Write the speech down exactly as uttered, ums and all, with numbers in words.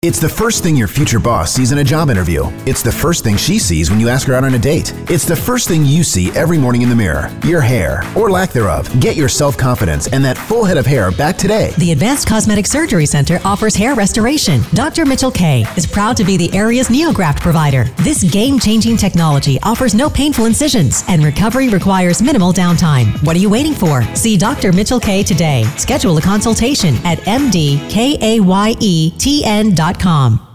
It's the first thing your future boss sees in a job interview. It's the first thing she sees when you ask her out on a date. It's the first thing you see every morning in the mirror. Your hair, or lack thereof. Get your self-confidence and that full head of hair back today. The Advanced Cosmetic Surgery Center offers hair restoration. Doctor Mitchell K is proud to be the area's NeoGraft provider. This game-changing technology offers no painful incisions, and recovery requires minimal downtime. What are you waiting for? See Doctor Mitchell K today. Schedule a consultation at m d k a y e t n dot com.